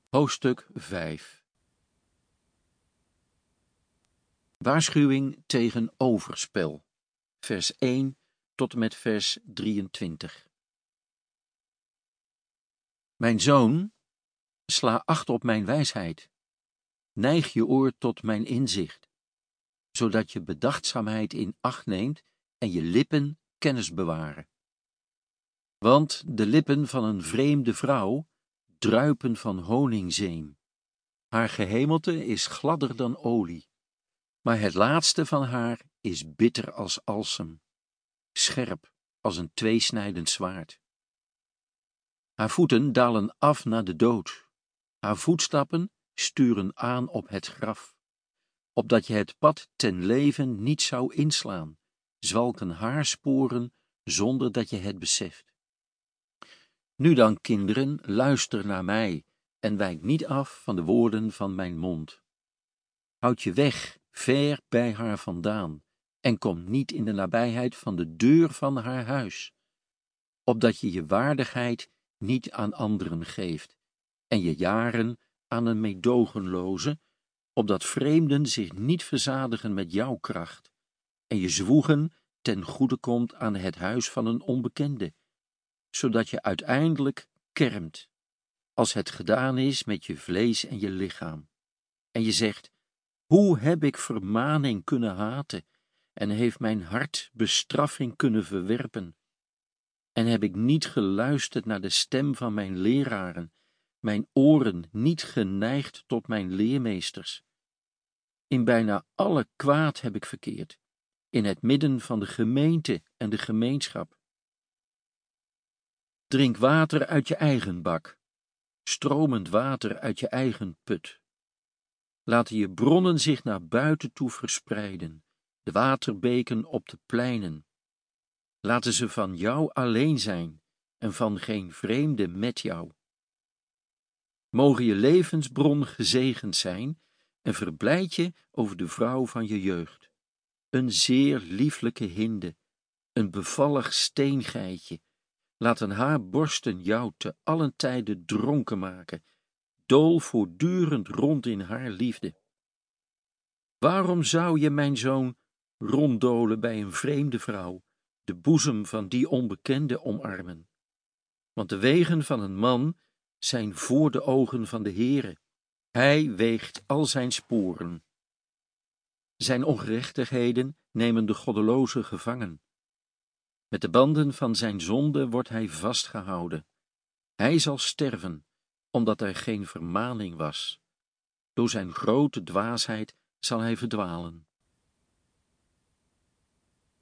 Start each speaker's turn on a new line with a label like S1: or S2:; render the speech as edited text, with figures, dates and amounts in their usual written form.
S1: Hoofdstuk 5. Waarschuwing tegen overspel. Vers 1 tot en met vers 23. Mijn zoon, sla acht op mijn wijsheid. Neig je oor tot mijn inzicht, zodat je bedachtzaamheid in acht neemt en je lippen kennis bewaren. Want de lippen van een vreemde vrouw druipen van honingzeem. Haar gehemelte is gladder dan olie, maar het laatste van haar is bitter als alsem, scherp als een tweesnijdend zwaard. Haar voeten dalen af naar de dood, haar voetstappen sturen aan op het graf, opdat je het pad ten leven niet zou inslaan, zwalken haar sporen zonder dat je het beseft. Nu dan, kinderen, luister naar mij en wijk niet af van de woorden van mijn mond. Houd je weg ver bij haar vandaan en kom niet in de nabijheid van de deur van haar huis, opdat je je waardigheid niet aan anderen geeft en je jaren aan een meedogenloze, opdat vreemden zich niet verzadigen met jouw kracht en je zwoegen ten goede komt aan het huis van een onbekende, zodat je uiteindelijk kermt, als het gedaan is met je vlees en je lichaam. En je zegt, hoe heb ik vermaning kunnen haten, en heeft mijn hart bestraffing kunnen verwerpen? En heb ik niet geluisterd naar de stem van mijn leraren, mijn oren niet geneigd tot mijn leermeesters? In bijna alle kwaad heb ik verkeerd, in het midden van de gemeente en de gemeenschap. Drink water uit je eigen bak, stromend water uit je eigen put. Laten je bronnen zich naar buiten toe verspreiden, de waterbeken op de pleinen. Laten ze van jou alleen zijn en van geen vreemde met jou. Mogen je levensbron gezegend zijn en verblijd je over de vrouw van je jeugd. Een zeer lieflijke hinde, een bevallig steengeitje. Laten haar borsten jou te allen tijde dronken maken, dool voortdurend rond in haar liefde. Waarom zou je, mijn zoon, ronddolen bij een vreemde vrouw, de boezem van die onbekende omarmen? Want de wegen van een man zijn voor de ogen van de Heere. Hij weegt al zijn sporen. Zijn ongerechtigheden nemen de goddeloze gevangen. Met de banden van zijn zonde wordt hij vastgehouden. Hij zal sterven, omdat er geen vermaning was. Door zijn grote dwaasheid zal hij verdwalen.